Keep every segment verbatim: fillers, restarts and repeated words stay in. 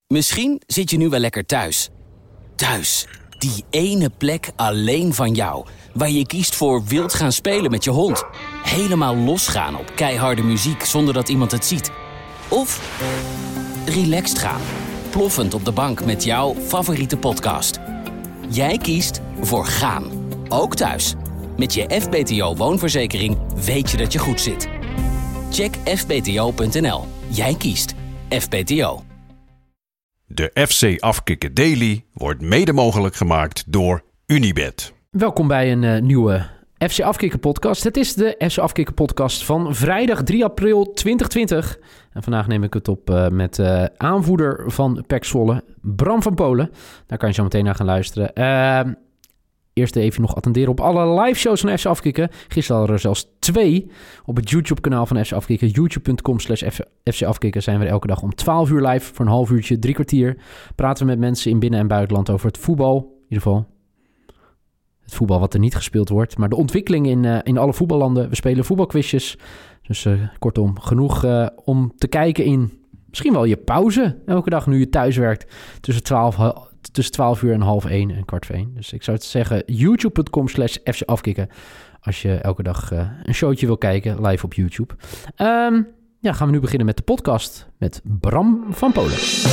Misschien zit je nu wel lekker thuis. Thuis, die ene plek alleen van jou, waar je kiest voor wild gaan spelen met je hond. Helemaal losgaan op keiharde muziek zonder dat iemand het ziet. Of relaxed gaan, ploffend op de bank met jouw favoriete podcast. Jij kiest voor gaan, ook thuis. Met je F B T O woonverzekering weet je dat je goed zit. Check f b t o punt n l. Jij kiest F B T O. De F C Afkikken Daily wordt mede mogelijk gemaakt door Unibet. Welkom bij een uh, nieuwe F C Afkikken podcast. Het is de F C Afkikken podcast van vrijdag drie april twintig twintig. En vandaag neem ik het op uh, met uh, aanvoerder van P E C Zwolle, Bram van Polen. Daar kan je zo meteen naar gaan luisteren. Uh, Eerst even nog attenderen op alle live shows van F C Afkikken. Gisteren hadden er zelfs twee op het YouTube-kanaal van F C Afkikken. youtube punt com slash F C Afkikken zijn we elke dag om twaalf uur live. Voor een half uurtje, drie kwartier. Praten we met mensen in binnen- en buitenland over het voetbal. In ieder geval het voetbal wat er niet gespeeld wordt. Maar de ontwikkeling in, uh, in alle voetballanden. We spelen voetbalquizjes. Dus uh, kortom, genoeg uh, om te kijken in misschien wel je pauze. Elke dag nu je thuis werkt tussen twaalf... Tussen twaalf uur en half één en kwart voor één. Dus ik zou het zeggen, youtube punt com slash F C Afkikken. Als je elke dag uh, een showtje wil kijken, live op YouTube. Um, ja, gaan we nu beginnen met de podcast met Bram van Polen.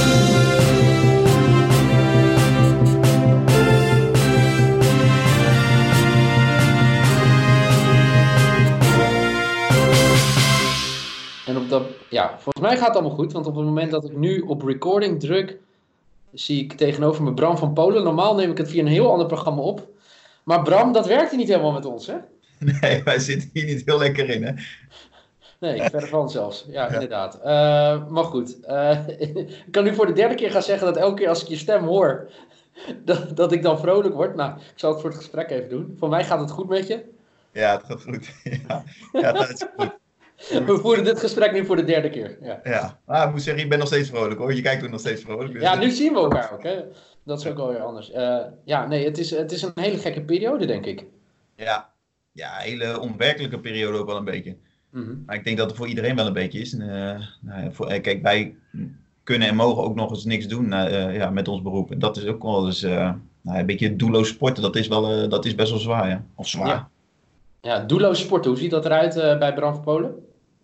En op dat, ja, volgens mij gaat het allemaal goed. Want op het moment dat ik nu op recording druk, zie ik tegenover me Bram van Polen. Normaal neem ik het via een heel ander programma op. Maar Bram, dat werkte niet helemaal met ons, hè? Nee, wij zitten hier niet heel lekker in, hè? Nee, verder van zelfs. Ja, ja. Inderdaad. Uh, maar goed. Uh, ik kan nu voor de derde keer gaan zeggen dat elke keer als ik je stem hoor, dat, dat ik dan vrolijk word. Nou, ik zal het voor het gesprek even doen. Voor mij gaat het goed met je. Ja, het gaat goed. Ja, ja dat is goed. We voeren dit gesprek nu voor de derde keer. Ja, ja. Maar ik moet zeggen, je bent nog steeds vrolijk, hoor. Je kijkt ook nog steeds vrolijk. Dus ja, nu zien we elkaar ook, hè. Dat is ook wel weer anders. Uh, ja, nee, het is, het is een hele gekke periode, denk ik. Ja, ja, een hele onwerkelijke periode ook wel een beetje. Mm-hmm. Maar ik denk dat het voor iedereen wel een beetje is. Uh, nou, voor, kijk, wij kunnen en mogen ook nog eens niks doen uh, ja, met ons beroep. En dat is ook wel eens uh, nou, een beetje doelloos sporten. Dat is, wel, uh, dat is best wel zwaar, ja. Of zwaar. Ja. Ja, doelloos sporten, hoe ziet dat eruit uh, bij Bram van Polen?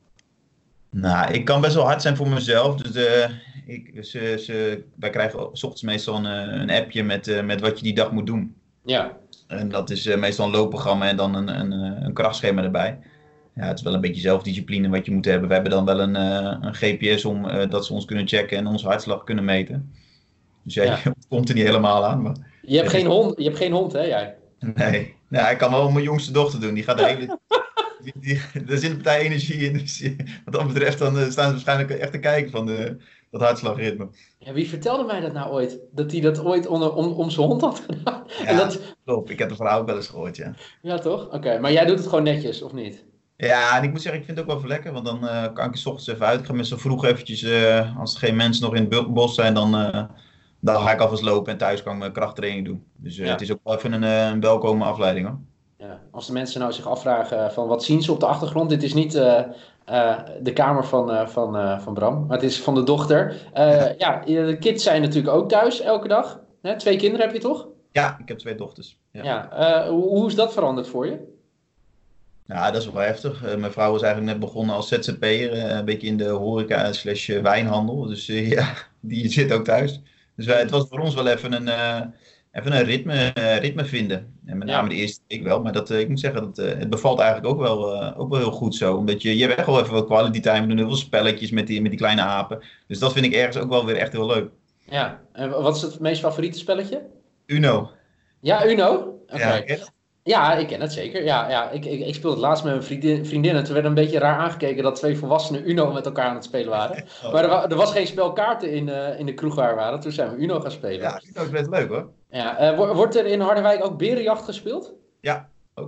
Nou, ik kan best wel hard zijn voor mezelf. Dus uh, ik, ze, ze, wij krijgen 's ochtends meestal een, een appje met, uh, met wat je die dag moet doen. Ja. En dat is uh, meestal een loopprogramma en dan een, een, een krachtschema erbij. Ja, het is wel een beetje zelfdiscipline wat je moet hebben. We hebben dan wel een, uh, een G P S om uh, dat ze ons kunnen checken en onze hartslag kunnen meten. Dus ja, ja. Je komt er niet helemaal aan. Maar... Je hebt geen hond, je hebt geen hond, hè jij? Nee, nou, ik kan wel mijn jongste dochter doen. Die gaat de hele... Die, die, er zit een partij energie in. Dus wat dat betreft dan uh, staan ze waarschijnlijk echt te kijken van de, dat hartslagritme. Ja, wie vertelde mij dat nou ooit? Dat hij dat ooit onder, om, om zijn hond had gedaan? Ja, en dat... klopt. Ik heb het verhaal ook wel eens gehoord, ja. Ja, toch? Oké, okay. Maar jij doet het gewoon netjes, of niet? Ja, en ik moet zeggen, ik vind het ook wel even lekker. Want dan uh, kan ik er 's ochtends even uit. Ik ga met zo vroeg eventjes, uh, als er geen mensen nog in het bos zijn, dan, uh, dan ga ik alvast lopen en thuis kan ik mijn krachttraining doen. Dus uh, ja. Het is ook wel even een, uh, een welkome afleiding, hoor. Ja, als de mensen nou zich afvragen van wat zien ze op de achtergrond. Dit is niet uh, uh, de kamer van, uh, van, uh, van Bram, maar het is van de dochter. Uh, ja, de kids zijn natuurlijk ook thuis elke dag. Hè? Twee kinderen heb je toch? Ja, ik heb twee dochters. Ja, ja uh, hoe, hoe is dat veranderd voor je? Ja, dat is wel heftig. Uh, mijn vrouw is eigenlijk net begonnen als Z Z P'er. Uh, een beetje in de horeca slash wijnhandel. Dus uh, ja, die zit ook thuis. Dus uh, het was voor ons wel even een... Uh, Even een ritme, uh, ritme vinden. En met name ja. de eerste week wel. Maar dat, uh, ik moet zeggen, dat, uh, het bevalt eigenlijk ook wel, uh, ook wel heel goed zo. Omdat je, je hebt echt wel even wat quality time. We doen heel veel spelletjes met die, met die kleine apen. Dus dat vind ik ergens ook wel weer echt heel leuk. Ja, en wat is het meest favoriete spelletje? Uno. Ja, Uno? Oké. Okay. Ja, ja, ik ken het zeker. Ja, ja, ik, ik, ik speelde het laatst met mijn vriendin, vriendinnen. Toen werd een beetje raar aangekeken dat twee volwassenen Uno met elkaar aan het spelen waren. Oh, maar er, wa- er was geen spelkaarten in, uh, in de kroeg waar we waren. Toen zijn we Uno gaan spelen. Ja, Uno is best leuk, hoor. Ja, uh, wordt er in Harderwijk ook berenjacht gespeeld? Ja, ook al.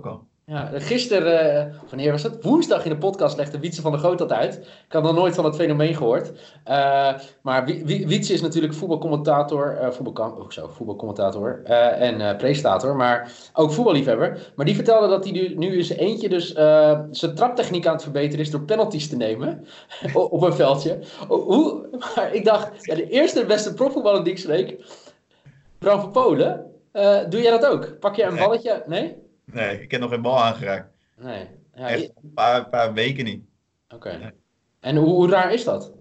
Ja, gisteren, uh, wanneer was het? Woensdag in de podcast legde Wietse van der Goot dat uit. Ik had nog nooit van het fenomeen gehoord. Uh, maar Wietse is natuurlijk voetbalcommentator, uh, voetbalkam- ook zo, voetbalcommentator uh, en uh, presentator, maar ook voetballiefhebber. Maar die vertelde dat hij nu, nu eens eentje dus uh, zijn traptechniek aan het verbeteren is door penalties te nemen op een veldje. Hoe, maar ik dacht, ja, de eerste en beste profvoetballer die ik spreek, Bram van Polen, uh, doe jij dat ook? Pak je een Nee. balletje? Nee? Nee, ik heb nog geen bal aangeraakt. Nee. Ja, Echt je... een paar, paar weken niet. Oké. Okay. En hoe, hoe raar is dat?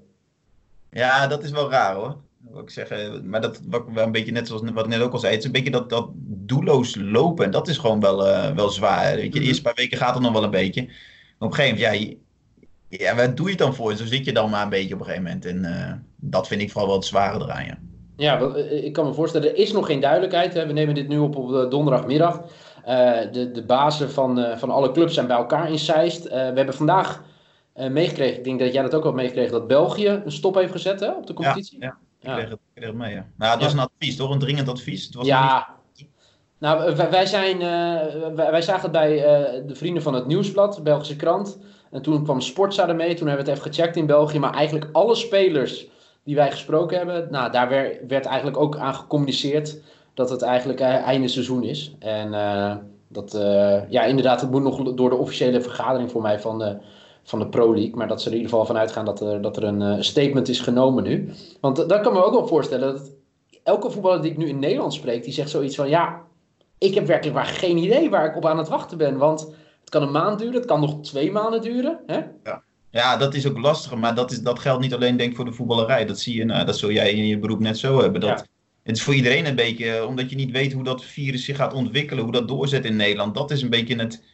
Ja, dat is wel raar hoor. Wil ik zeggen. Maar dat was wel een beetje net zoals wat ik net ook al zei. Het is een beetje dat, dat doelloos lopen. En dat is gewoon wel, uh, wel zwaar. Weet je, de eerste paar weken gaat het nog wel een beetje. Maar op een gegeven moment, ja, ja, wat doe je het dan voor? Zo zit je dan maar een beetje op een gegeven moment. En uh, dat vind ik vooral wel het zware eraan, ja. Ja, ik kan me voorstellen, er is nog geen duidelijkheid. Hè. We nemen dit nu op op donderdagmiddag. Uh, de, de bazen van, uh, van alle clubs zijn bij elkaar in Zeist. Uh, we hebben vandaag uh, meegekregen, ik denk dat jij dat ook wel meegekregen, dat België een stop heeft gezet hè, op de competitie. Ja, ja. Ja. Ik kreeg het, ik kreeg het mee, ja. Nou, het was ja. een advies, toch? Een dringend advies. Het was ja, niet... nou, wij, wij, zijn, uh, wij, wij zagen het bij uh, de vrienden van het Nieuwsblad, de Belgische krant. En toen kwam Sportza ermee, toen hebben we het even gecheckt in België. Maar eigenlijk alle spelers die wij gesproken hebben, nou, daar werd, werd eigenlijk ook aan gecommuniceerd dat het eigenlijk uh, einde seizoen is. En uh, dat, uh, ja, inderdaad, het moet nog door de officiële vergadering voor mij van de, van de Pro League. Maar dat ze er in ieder geval van uitgaan dat er, dat er een uh, statement is genomen nu. Want uh, dat kan me ook wel voorstellen dat elke voetballer die ik nu in Nederland spreek, die zegt zoiets van, ja, ik heb werkelijk waar geen idee waar ik op aan het wachten ben. Want het kan een maand duren, het kan nog twee maanden duren. Hè? Ja. Ja, dat is ook lastig, maar dat, is, dat geldt niet alleen denk ik voor de voetballerij. Dat zie je, nou, dat zul jij in je beroep net zo hebben. Dat, ja. Het is voor iedereen een beetje, omdat je niet weet hoe dat virus zich gaat ontwikkelen, hoe dat doorzet in Nederland. Dat is een beetje het,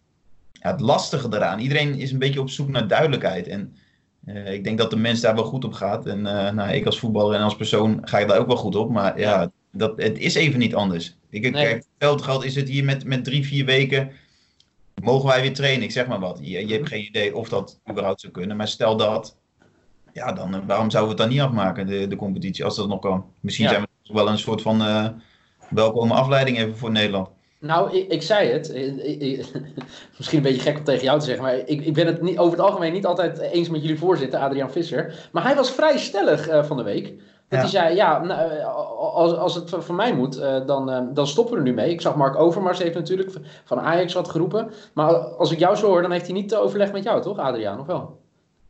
ja, het lastige eraan. Iedereen is een beetje op zoek naar duidelijkheid. En uh, ik denk dat de mens daar wel goed op gaat. En uh, nou, ik als voetballer en als persoon ga ik daar ook wel goed op. Maar ja, ja dat, het is even niet anders. Ik, nee. Kijk, veldgeld is het hier met, met drie, vier weken. Mogen wij weer trainen? Ik zeg maar wat. Je, je hebt geen idee of dat überhaupt zou kunnen. Maar stel dat, ja, dan waarom zouden we het dan niet afmaken, de, de competitie, als dat nog kan? Misschien ja. zijn we wel een soort van uh, welkome afleiding even voor Nederland. Nou, ik, ik zei het. Ik, ik, misschien een beetje gek om tegen jou te zeggen, maar ik, ik ben het niet, over het algemeen niet altijd eens met jullie voorzitter, Adriaan Visser. Maar hij was vrij stellig uh, van de week. Dat ja. hij zei, ja, nou, als, als het van mij moet, uh, dan, uh, dan stoppen we er nu mee. Ik zag Mark Overmars heeft natuurlijk van Ajax wat geroepen. Maar als ik jou zo hoor, dan heeft hij niet overleg met jou, toch, Adriaan? Of wel?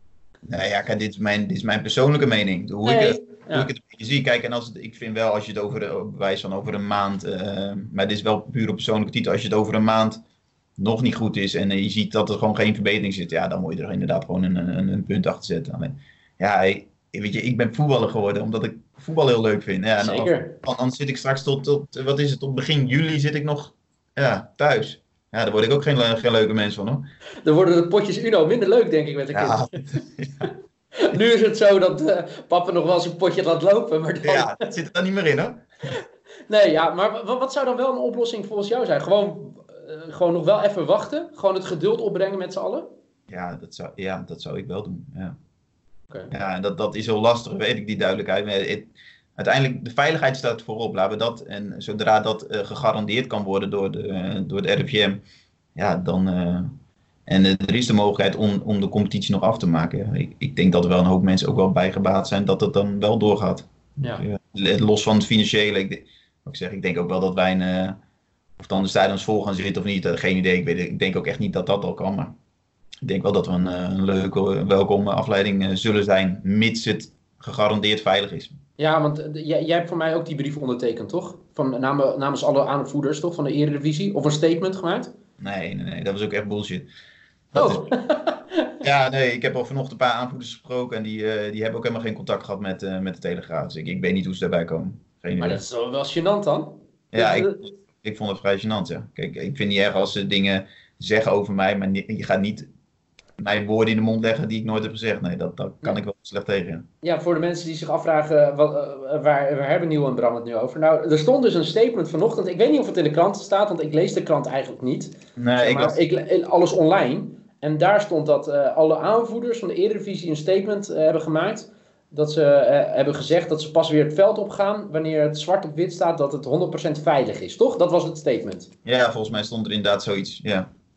Nou ja, kijk, dit is mijn, dit is mijn persoonlijke mening. Hoe, nee, ik, hoe ja. ik het zie. Kijk, en als het, ik vind wel, als je het over, bewijs van over een maand, uh, maar dit is wel puur op persoonlijke titel. Als je het over een maand nog niet goed is en uh, je ziet dat er gewoon geen verbetering zit, ja, dan moet je er inderdaad gewoon een, een, een punt achter zetten. Alleen, ja, hey, weet je, ik ben voetballer geworden omdat ik voetbal heel leuk vind. Ja, Zeker. Dan, dan zit ik straks tot, tot, wat is het, tot begin juli zit ik nog ja, thuis. Ja, daar word ik ook geen, geen leuke mens van, hoor. Dan worden de potjes Uno minder leuk, denk ik, met de ja. kinderen. Ja. Nu is het zo dat uh, papa nog wel zijn potje laat lopen. Maar dan... Ja, dat zit er dan niet meer in, hoor. Nee, ja, maar wat, wat zou dan wel een oplossing volgens jou zijn? Gewoon, uh, gewoon nog wel even wachten? Gewoon het geduld opbrengen met z'n allen? Ja, dat zou, ja, dat zou ik wel doen, ja. Okay. Ja, en dat, dat is heel lastig, weet ik, die duidelijkheid. Maar het, uiteindelijk, de veiligheid staat voorop, laten we dat. En zodra dat uh, gegarandeerd kan worden door de, uh, door de R I V M, ja, dan... Uh, en uh, er is de mogelijkheid om, om de competitie nog af te maken. Ja. Ik, ik denk dat er wel een hoop mensen ook wel bijgebaat zijn dat het dan wel doorgaat. Ja. Uh, los van het financiële. Ik, ik, zeg, ik denk ook wel dat wij, een, uh, of dan de stadions vol gaan zitten of niet, uh, geen idee. Ik, weet, ik denk ook echt niet dat dat al kan, maar... Ik denk wel dat we een, een leuke, welkome afleiding zullen zijn, mits het gegarandeerd veilig is. Ja, want uh, jij, jij hebt voor mij ook die brief ondertekend, toch? Van, nam, namens alle aanvoerders, toch? Van de Eredivisie? Of een statement gemaakt? Nee, nee, nee, dat was ook echt bullshit. Dat oh. is... Ja, nee, ik heb al vanochtend een paar aanvoerders gesproken en die, uh, die hebben ook helemaal geen contact gehad met, uh, met de Telegraaf. Dus ik, ik weet niet hoe ze daarbij komen. Geen maar idee. dat is wel, wel gênant dan? Ja, ik, ik vond het vrij gênant, ja. Kijk, ik vind niet erg als ze dingen zeggen over mij, maar je gaat niet... mij woorden in de mond leggen die ik nooit heb gezegd. Nee, dat, dat kan ik wel slecht tegen. Ja, voor de mensen die zich afvragen, wat, uh, waar, waar hebben Nieuw en Bram het nu over? Nou, er stond dus een statement vanochtend. Ik weet niet of het in de krant staat, want ik lees de krant eigenlijk niet. Nee, zeg ik, maar, was... ik alles online. En daar stond dat uh, alle aanvoerders van de Eredivisie een statement uh, hebben gemaakt. Dat ze uh, hebben gezegd dat ze pas weer het veld opgaan wanneer het zwart op wit staat dat het honderd procent veilig is. Toch? Dat was het statement. Ja, volgens mij stond er inderdaad zoiets, ja.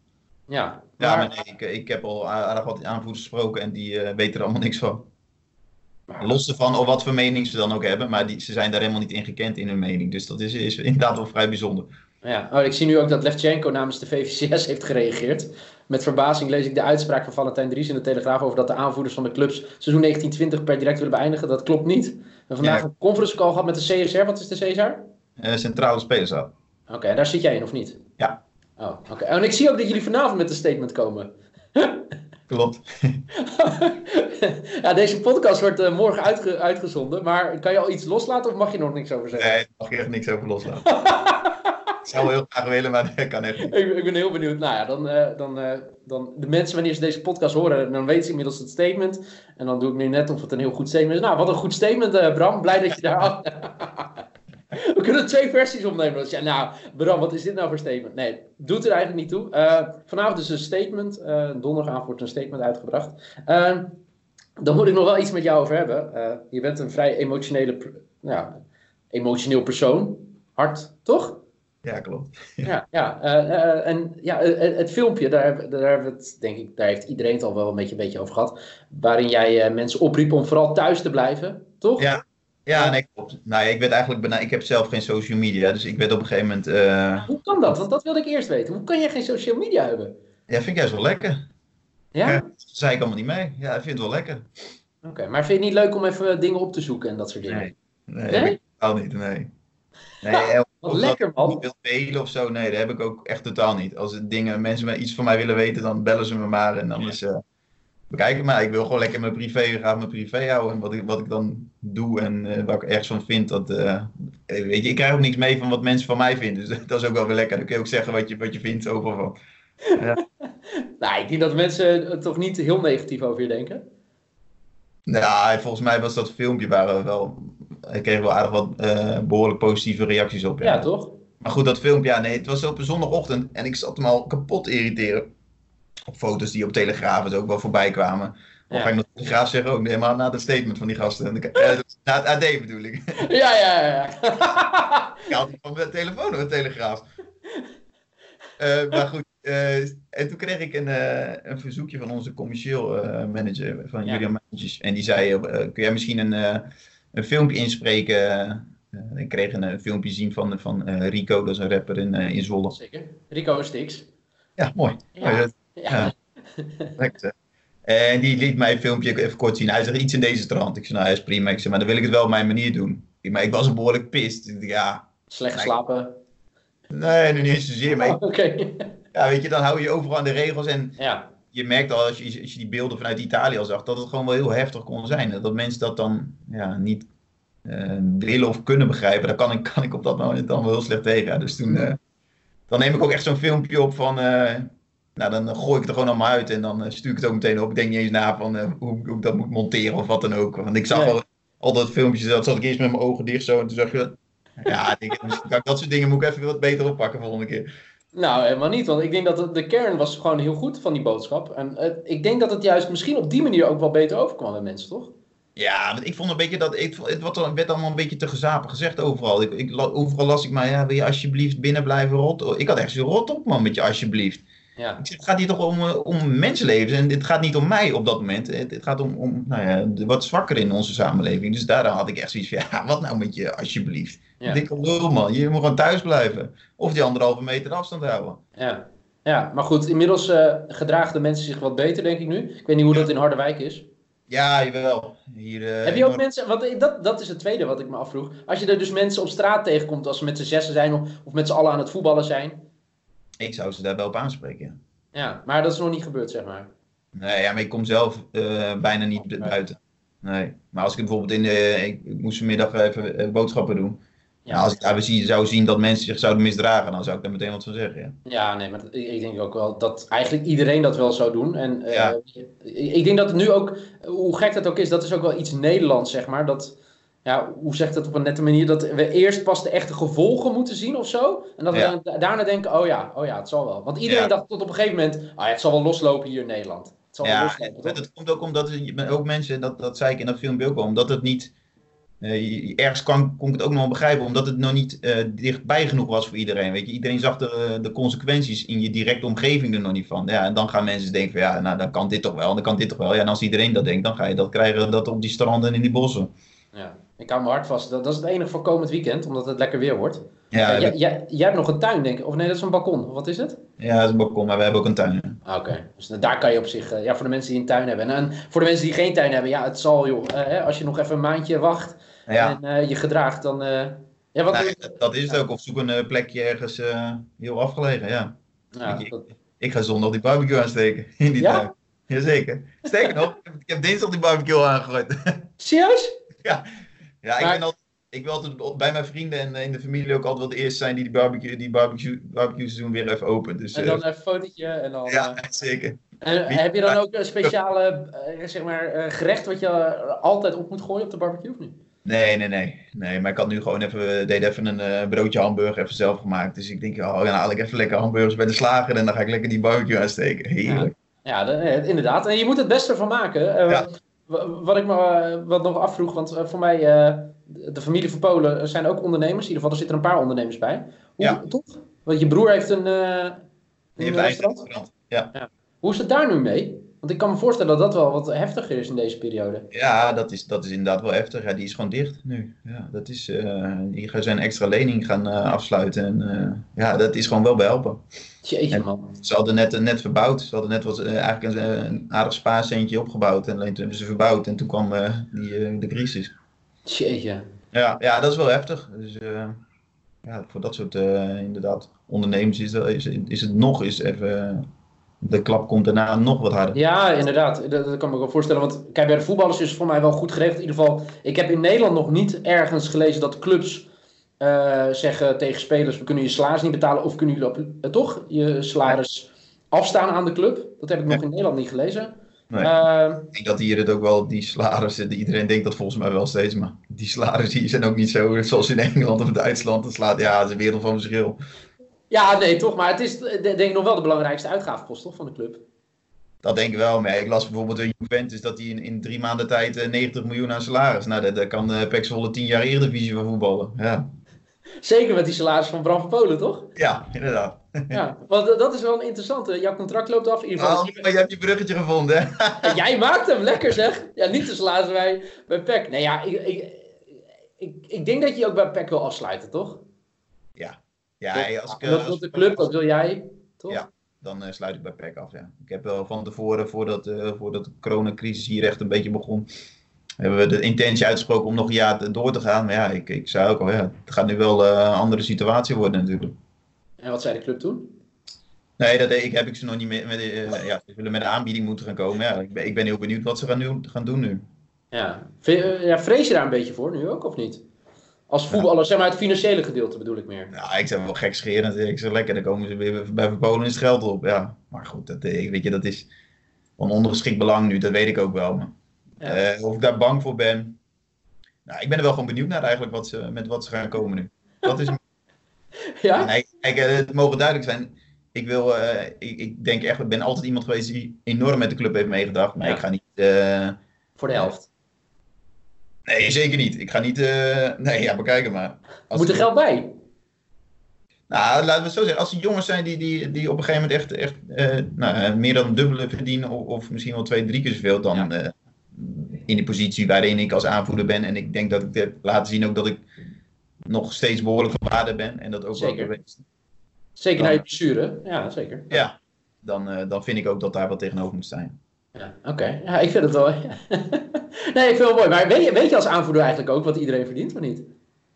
Ja, Ja, maar, maar nee, ik, ik heb al aardig wat aanvoerders gesproken en die uh, weten er allemaal niks van. Los ervan, of wat voor mening ze dan ook hebben, maar die, ze zijn daar helemaal niet in gekend in hun mening. Dus dat is, is inderdaad wel vrij bijzonder. ja. Oh, ik zie nu ook dat Levchenko namens de V V C S heeft gereageerd. Met verbazing lees ik de uitspraak van Valentijn Dries in de Telegraaf over dat de aanvoerders van de clubs seizoen negentien twintig per direct willen beëindigen. Dat klopt niet. We vandaag Ja. een conference call gehad met de C S R. Wat is de C S R? Uh, centrale spelersraad. Oké, okay, daar zit jij in of niet? Ja. Oh, oké. Okay. En ik zie ook dat jullie vanavond met een statement komen. Klopt. Ja, deze podcast wordt uh, morgen uitge- uitgezonden. Maar kan je al iets loslaten of mag je nog niks over zeggen? Nee, daar mag je echt niks over loslaten. Ik zou wel heel graag willen, maar dat kan echt niet. Ik, ik ben heel benieuwd. Nou ja, dan, uh, dan, uh, dan de mensen wanneer ze deze podcast horen, dan weten ze inmiddels het statement. En dan doe ik nu net of het een heel goed statement is. Nou, wat een goed statement, uh, Bram. Blij dat je daar af... We kunnen twee versies opnemen. Dus ja, nou, Bram, wat is dit nou voor statement? Nee, doet er eigenlijk niet toe. Uh, vanavond is een statement. Uh, donderdagavond wordt een statement uitgebracht. Uh, daar moet ik nog wel iets met jou over hebben. Uh, je bent een vrij emotionele, ja, emotioneel persoon. Hard, toch? Ja, klopt. Ja, ja, uh, uh, en ja, uh, het filmpje, daar, daar hebben we het, denk ik, daar heeft iedereen het al wel een beetje, een beetje over gehad. Waarin jij uh, mensen opriep om vooral thuis te blijven, toch? Ja, ja, nee, klopt. Nou, ik werd eigenlijk bena- ik heb zelf geen social media, dus ik werd op een gegeven moment... Uh... Hoe kan dat? Want dat wilde ik eerst weten. Hoe kan jij geen social media hebben? Ja, vind ik juist wel lekker. Ja? Ja, dat zei ik allemaal niet mee. Ja, ik vind het wel lekker. Oké, okay, maar vind je het niet leuk om even dingen op te zoeken en dat soort dingen? Nee, nee, Nee? nee? Ik totaal niet, nee. Nee, Wat of lekker, dat man. ik wil delen of zo, nee, dat heb ik ook echt totaal niet. Als het dingen, mensen iets van mij willen weten, dan bellen ze me maar en dan is... Uh, bekijk het maar, ik wil gewoon lekker mijn privé, graag mijn privé houden. En wat ik, wat ik dan doe en uh, waar ik ergens van vind, dat... Uh, weet je, ik krijg ook niks mee van wat mensen van mij vinden, dus dat is ook wel weer lekker. Dan kun je ook zeggen wat je, wat je vindt overal van. Ja. Nou, ik denk dat mensen toch niet heel negatief over je denken. Nou, volgens mij was dat filmpje waar we wel... Ik kreeg wel aardig wat uh, behoorlijk positieve reacties op. Ja. Ja, toch? Maar goed, dat filmpje, ja, nee, het was op een zondagochtend en ik zat hem al kapot te irriteren. Op foto's die op Telegraaf het ook wel voorbij kwamen. Of Ja. ga ik nog Telegraaf zeggen ook, helemaal na het statement van die gasten. Uh, na het A D bedoel ik. Ja, ja, ja. Ik had hem van mijn telefoon op de Telegraaf. Uh, maar goed, uh, en toen kreeg ik een, uh, een verzoekje van onze commercieel uh, manager, van Ja. Julian Managers. En die zei, uh, kun jij misschien een, uh, een filmpje inspreken? Uh, ik kreeg een, een filmpje zien van, van uh, Rico, dat is een rapper in, uh, in Zwolle. Zeker. Rico Stix. Ja, mooi. Ja. Mooi, dat- Ja. ja. Lekker. En die liet mij een filmpje even kort zien. Hij zegt iets in deze trant. Ik zei, nou, dat is prima. Ik zei, maar dan wil ik het wel op mijn manier doen. Maar ik was een behoorlijk pist. Ja, Slecht geslapen. nee, nu niet eens zozeer. Maar Oh, Oké. ik- ja, weet je, dan hou je je overal aan de regels. En Ja. je merkt al, als je, als je die beelden vanuit Italië al zag, dat het gewoon wel heel heftig kon zijn. Dat mensen dat dan ja, niet uh, willen of kunnen begrijpen. Daar kan ik, kan ik op dat moment dan wel heel slecht tegen. Ja, dus toen, uh, dan neem ik ook echt zo'n filmpje op van... Uh, nou, dan gooi ik het er gewoon allemaal uit en dan uh, stuur ik het ook meteen op. Ik denk niet eens na van uh, hoe, hoe ik dat moet monteren of wat dan ook. Want ik zag Nee. al, al dat filmpje, dat zat ik eerst met mijn ogen dicht zo. En toen zag je dat... Ja, ik denk, misschien kan ik dat soort dingen moet ik even wat beter oppakken volgende keer. Nou, helemaal niet. Want ik denk dat de, de kern was gewoon heel goed van die boodschap. En uh, ik denk dat het juist misschien op die manier ook wel beter overkwam bij mensen, toch? Ja, want ik vond een beetje dat... Ik, het wat- werd allemaal een beetje te gezapig gezegd overal. Ik, ik, la- overal las ik maar, ja, wil je alsjeblieft binnen blijven rot? Ik had echt zo rot op, man, met je alsjeblieft. Ja. Ik zeg, het gaat hier toch om, uh, om mensenlevens en het gaat niet om mij op dat moment. Het, het gaat om, om nou ja, de wat zwakker in onze samenleving. Dus daarom had ik echt zoiets van, ja, wat nou met je alsjeblieft? Ja. Dikke lul, man. Je moet gewoon thuis blijven. Of die anderhalve meter afstand houden. Ja. Ja, maar goed, inmiddels uh, gedragen de mensen zich wat beter, denk ik nu. Ik weet niet hoe dat in Harderwijk is. Ja, jawel. Hier, uh, Heb je ook mensen, want dat, dat is het tweede wat ik me afvroeg. Als je er dus mensen op straat tegenkomt, als ze met z'n zessen zijn of, of met z'n allen aan het voetballen zijn. Ik zou ze daar wel op aanspreken, ja. Ja, maar dat is nog niet gebeurd, zeg maar. Nee, ja, maar ik kom zelf uh, bijna niet bu- buiten. Nee. Maar als ik bijvoorbeeld in de... Ik, ik moest vanmiddag even uh, boodschappen doen. Ja, Nou, als ik daar zie, zou zien dat mensen zich zouden misdragen, dan zou ik daar meteen wat van zeggen, ja. ja nee, maar dat- ik, ik denk ook wel dat eigenlijk iedereen dat wel zou doen. En uh, Ja. ik, ik denk dat het nu ook, hoe gek dat ook is, dat is ook wel iets Nederlands, zeg maar. Dat, ja, hoe zeg ik dat op een nette manier? Dat we eerst pas de echte gevolgen moeten zien of zo. En dat we Ja. dan daarna denken, oh ja, oh ja, het zal wel. Want iedereen Ja. dacht tot op een gegeven moment, ah ja, het zal wel loslopen hier in Nederland. Het zal wel Ja, loslopen, het, toch? het komt ook omdat er, ook mensen, dat, dat zei ik in dat filmpje ook al, omdat het niet Uh, ergens kan, kon ik het ook nog wel begrijpen, omdat het nog niet uh, dichtbij genoeg was voor iedereen. Weet je? Iedereen zag de, de consequenties in je directe omgeving er nog niet van. Ja, en dan gaan mensen denken van ja, nou dan kan dit toch wel, dan kan dit toch wel. Ja, en als iedereen dat denkt, dan ga je dat krijgen dat op die stranden en in die bossen. Ja, ik hou me hard vast. Dat, dat is het enige voor komend weekend, omdat het lekker weer wordt. Ja, uh, jij, jij, jij hebt nog een tuin, denk ik. Of nee, dat is een balkon. Wat is het? Ja, dat is een balkon, maar we hebben ook een tuin. Ah, Oké, okay. Dus daar kan je op zich... Uh, ja, voor de mensen die een tuin hebben. En, en voor de mensen die geen tuin hebben, ja, het zal joh. Uh, als je nog even een maandje wacht ja. en uh, je gedraagt, dan... Uh, ja, wat nee, dat, dat is het ja. ook. Of zoek een uh, plekje ergens uh, heel afgelegen, ja. ja ik, dat... ik, ik ga zondag die barbecue aansteken in die ja? tuin. Jazeker. Sterker nog, ik heb dinsdag die barbecue aangegooid. Serieus? Ja. Ja, ik, maar... ben altijd, ik wil altijd bij mijn vrienden en in de familie ook altijd wel de eerste zijn die die barbecue, die barbecue, barbecue seizoen weer even opent. Dus, en dan uh, even een fotootje en dan... Ja, uh... zeker. En Wie... heb je dan ook een speciale uh, zeg maar, uh, gerecht wat je altijd op moet gooien op de barbecue of niet? Nee, nee, nee. Nee, maar ik had nu gewoon even, deed even een uh, broodje hamburger even zelf gemaakt. Dus ik denk, oh, dan haal ik even lekker hamburgers bij de slager en dan ga ik lekker die barbecue aansteken. Heerlijk. Ja, ja de, inderdaad. En je moet het beste ervan maken. Uh, ja. Wat ik me wat nog afvroeg, want voor mij, uh, de familie van Polen zijn ook ondernemers. In ieder geval, er zitten een paar ondernemers bij. Hoe, ja. Toch? Want je broer heeft een, uh, een heeft restaurant. restaurant. Ja. Ja. Hoe is het daar nu mee? Want ik kan me voorstellen dat dat wel wat heftiger is in deze periode. Ja, dat is, dat is inderdaad wel heftig. Ja, die is gewoon dicht nu. Ja, dat is, uh, die gaan zijn extra lening gaan uh, afsluiten. En uh, ja, dat is gewoon wel behelpen. Jeetje man. Ze hadden net, net verbouwd. Ze hadden net wat, uh, eigenlijk een, een aardig spaarcentje opgebouwd. En alleen toen hebben ze verbouwd. En toen kwam uh, die, uh, de crisis. Jeetje. Ja, ja, dat is wel heftig. Dus uh, ja, voor dat soort uh, inderdaad ondernemers is, is, is het nog eens even... De klap komt daarna nog wat harder. Ja, inderdaad. Dat, dat kan ik me wel voorstellen. Want kijk, bij de voetballers is het voor mij wel goed geregeld. In ieder geval, ik heb in Nederland nog niet ergens gelezen dat clubs uh, zeggen tegen spelers: we kunnen je salaris niet betalen. Of kunnen jullie uh, toch je salaris afstaan aan de club? Dat heb ik nog ja. in Nederland niet gelezen. Nee. Uh, ik denk dat hier het ook wel, die salarissen, iedereen denkt dat volgens mij wel steeds, maar die salarissen hier zijn ook niet zo zoals in Engeland of Duitsland. Dat slaat, ja, het is een wereld van verschil. Ja, nee, toch. Maar het is denk ik nog wel de belangrijkste uitgavenpost toch, van de club. Dat denk ik wel. Maar ik las bijvoorbeeld een Juventus dat die in, in drie maanden tijd uh, negentig miljoen aan salaris. Nou, daar, daar kan uh, P E C Zwolle tien jaar Eredivisie van voetballen. Ja. Zeker met die salaris van Bram van Polen, toch? Ja, inderdaad. Ja, want uh, dat is wel een interessante. Jouw contract loopt af. In ieder geval. Oh, maar jij hebt je bruggetje gevonden, hè? Ja, jij maakt hem lekker, zeg. Ja, niet de salaris bij, bij P E C. Nee, ja, ik, ik, ik, ik denk dat je ook bij P E C wil afsluiten, toch? Ja. Ja, als ik, dat wil de club, dat wil jij, toch? Ja, dan uh, sluit ik bij P E C af, ja. Ik heb wel van tevoren, voordat, uh, voordat de coronacrisis hier echt een beetje begon, hebben we de intentie uitgesproken om nog een jaar door te gaan. Maar ja, ik, ik zei ook al, ja, het gaat nu wel uh, een andere situatie worden natuurlijk. En wat zei de club toen? Nee, dat ik, heb ik ze nog niet mee, met, uh, ja, ze zullen met een aanbieding moeten gaan komen. Ja, ik, ben, ik ben heel benieuwd wat ze gaan, nu, gaan doen nu. Ja. ja, vrees je daar een beetje voor nu ook, of niet? Als voetballer, ja. Zeg maar het financiële gedeelte bedoel ik meer. Ja, ik zeg wel gekscherend. Ik zeg lekker, dan komen ze weer bij Polen is het geld op. Ja, maar goed, dat, weet je, dat is van ondergeschikt belang nu. Dat weet ik ook wel. Maar, ja. uh, of ik daar bang voor ben. Nou, ik ben er wel gewoon benieuwd naar eigenlijk wat ze, met wat ze gaan komen nu. Dat is... ja? Nee, kijk, het mogen duidelijk zijn. Ik, wil, uh, ik, ik denk echt, ik ben altijd iemand geweest die enorm met de club heeft meegedacht. Maar ja. ik ga niet... Uh, voor de helft. Nee, zeker niet. Ik ga niet... Uh, nee, ja, bekijken maar. Als Moet er geld bij? Nou, laten we het zo zeggen. Als er jongens zijn die, die, die op een gegeven moment echt, echt uh, nou, meer dan een dubbele verdienen... Of, of misschien wel twee, drie keer zoveel dan ja. uh, in de positie waarin ik als aanvoerder ben. En ik denk dat ik heb laten zien ook dat ik nog steeds behoorlijk van waarde ben. En dat ook zeker. wel geweest. Zeker dan, na je blessure. Ja, zeker. Ja, dan, uh, dan vind ik ook dat daar wat tegenover moet staan. Ja, oké. Okay. Ja, ik vind het wel... nee, ik vind het wel mooi. Maar weet je, weet je als aanvoerder eigenlijk ook wat iedereen verdient, of niet?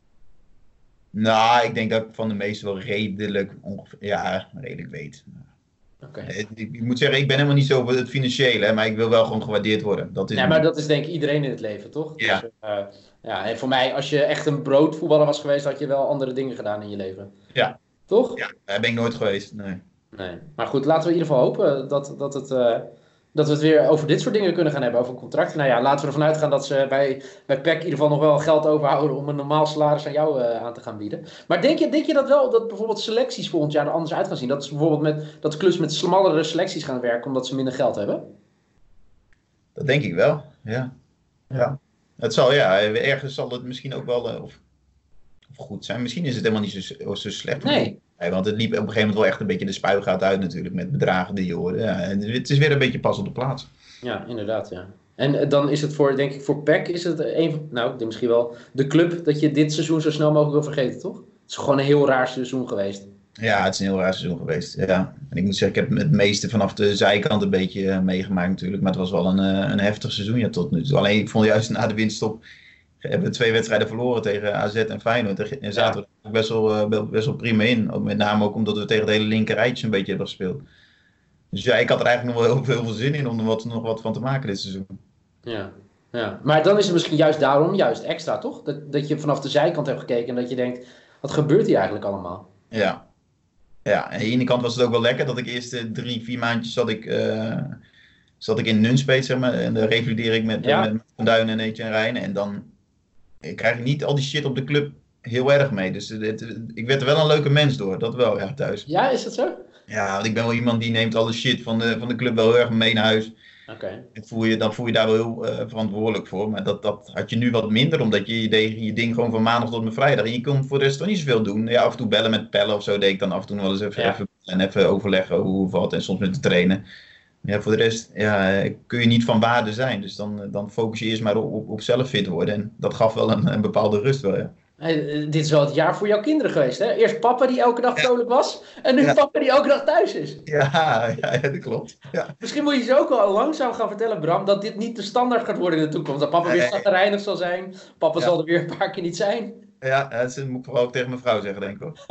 Nou, ik denk dat ik van de meesten wel redelijk, ongeveer, ja, redelijk weet. Okay. Ik, ik moet zeggen, ik ben helemaal niet zo over het financiële, maar ik wil wel gewoon gewaardeerd worden. Dat is ja, maar dat is denk ik iedereen in het leven, toch? Ja. Dus, uh, ja, en voor mij, als je echt een broodvoetballer was geweest, had je wel andere dingen gedaan in je leven. Ja. Toch? Ja, daar ben ik nooit geweest, nee. Nee. Maar goed, laten we in ieder geval hopen dat, dat het... Uh, dat we het weer over dit soort dingen kunnen gaan hebben, over contracten. Nou ja, laten we ervan uitgaan dat ze bij, bij P E C in ieder geval nog wel geld overhouden om een normaal salaris aan jou uh, aan te gaan bieden. Maar denk je, denk je dat wel, dat bijvoorbeeld selecties volgend jaar er anders uit gaan zien? Dat ze bijvoorbeeld met, dat de clubs met smallere selecties gaan werken omdat ze minder geld hebben? Dat denk ik wel, ja. ja. Het zal, ja, ergens zal het misschien ook wel uh, of, of goed zijn. Misschien is het helemaal niet zo, zo slecht. Nee. Ja, want het liep op een gegeven moment wel echt een beetje de spuigaat uit natuurlijk met bedragen die je hoorde. Ja, het is weer een beetje pas op de plaats. Ja, inderdaad, ja. En dan is het voor, denk ik, voor P E C is het een van, nou, ik denk misschien wel de club dat je dit seizoen zo snel mogelijk wil vergeten, toch? Het is gewoon een heel raar seizoen geweest. Ja, het is een heel raar seizoen geweest, ja. En ik moet zeggen, ik heb het meeste vanaf de zijkant een beetje uh, meegemaakt natuurlijk. Maar het was wel een, uh, een heftig seizoen ja, tot nu toe. Alleen ik vond juist na de winststop, hebben we twee wedstrijden verloren tegen A Z en Feyenoord. En zaten we ja. best, wel, uh, best wel prima in. Ook met name ook omdat we tegen het hele linker rijtje een beetje hebben gespeeld. Dus ja, ik had er eigenlijk nog wel heel, heel veel zin in om er wat, nog wat van te maken dit seizoen. Ja, ja, maar dan is het misschien juist daarom juist extra, toch? Dat, dat je vanaf de zijkant hebt gekeken en dat je denkt, wat gebeurt hier eigenlijk allemaal? Ja, ja. En aan de ene kant was het ook wel lekker dat ik eerst drie, vier maandjes zat ik, uh, zat ik in Nunspeet, zeg maar. En dan revalideer ik met, ja. met Van Duinen en Etienne Rijnen. En dan krijg ik niet al die shit op de club heel erg mee. Dus het, ik werd er wel een leuke mens door, dat wel, ja, thuis. Ja, is dat zo? Ja, want ik ben wel iemand die neemt alle shit van de, van de club wel heel erg mee naar huis. Okay. Voel je, dan voel je daar wel heel uh, verantwoordelijk voor. Maar dat, dat had je nu wat minder, omdat je, je deed je ding gewoon van maandag tot met vrijdag. En je kon voor de rest toch niet zoveel doen. Ja, af en toe bellen met pellen of zo deed ik dan af en toe wel eens even, ja. even, en even overleggen hoe of wat. En soms met de trainen. Ja, voor de rest ja, kun je niet van waarde zijn. Dus dan, dan focus je eerst maar op, op, op zelf fit worden. En dat gaf wel een, een bepaalde rust wel, ja. Hey, dit is wel het jaar voor jouw kinderen geweest, hè? Eerst papa die elke dag vrolijk ja. was. En nu ja. papa die elke dag thuis is. Ja, ja, ja dat klopt. Ja. Misschien moet je ze ook al langzaam gaan vertellen, Bram, dat dit niet de standaard gaat worden in de toekomst. Dat papa weer chagrijnig zal zijn. Papa ja. zal er weer een paar keer niet zijn. Ja, dat moet ik vooral ook tegen mijn vrouw zeggen, denk ik hoor.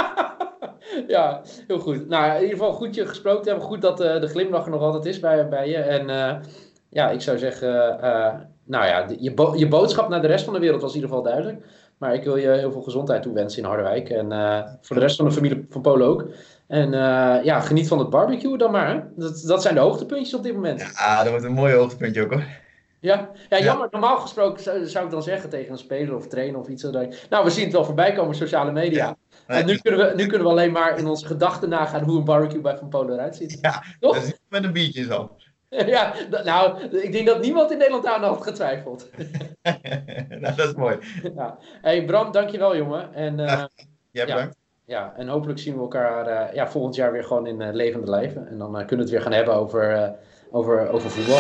Ja, heel goed. Nou, in ieder geval goed je gesproken te hebben. Goed dat uh, de glimlach er nog altijd is bij, bij je. En uh, ja, ik zou zeggen, uh, nou ja, de, je, bo- je boodschap naar de rest van de wereld was in ieder geval duidelijk. Maar ik wil je heel veel gezondheid toewensen in Harderwijk. En uh, voor de rest van de familie van Polo ook. En uh, ja, geniet van het barbecue dan maar. Hè? Dat, dat zijn de hoogtepuntjes op dit moment. Ja, dat wordt een mooi hoogtepuntje ook hoor. Ja, ja jammer. Ja. Normaal gesproken zou, zou ik dan zeggen tegen een speler of trainer of iets. Dat, nou, we zien het wel voorbij komen op sociale media. Ja. En nu kunnen, we, nu kunnen we alleen maar in onze gedachten nagaan hoe een barbecue bij Van Polo eruit ziet. Ja, toch? Dat is met een biertje in hand. Ja, d- nou, ik denk dat niemand in Nederland aan had getwijfeld. Nou, dat is mooi. Ja. Hey Bram, dankjewel jongen. En, uh, ja, ja, bedankt. Ja, ja, en hopelijk zien we elkaar uh, ja, volgend jaar weer gewoon in uh, levende lijven. En dan uh, kunnen we het weer gaan hebben over, uh, over, over voetbal.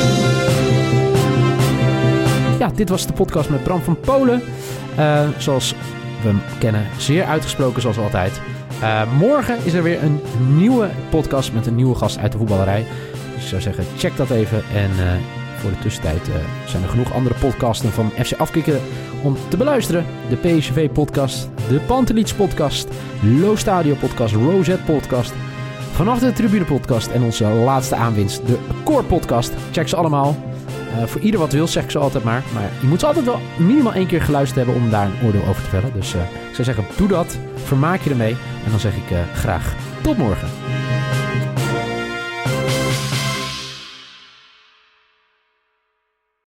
Ja, dit was de podcast met Bram van Polen. Uh, zoals we hem kennen, zeer uitgesproken zoals altijd. Uh, morgen is er weer een nieuwe podcast met een nieuwe gast uit de voetballerij. Dus ik zou zeggen, check dat even. En uh, voor de tussentijd uh, zijn er genoeg andere podcasten van F C Afkikken om te beluisteren. De P S V-podcast, de Pantelich podcast, Low Stadio podcast, Rosette podcast, Vanaf de Tribune podcast en onze laatste aanwinst, de Core podcast. Check ze allemaal. Uh, voor ieder wat wil, zeg ik ze altijd maar. Maar je moet ze altijd wel minimaal één keer geluisterd hebben om daar een oordeel over te vellen. Dus uh, ik zou zeggen, doe dat. Vermaak je ermee. En dan zeg ik uh, graag tot morgen.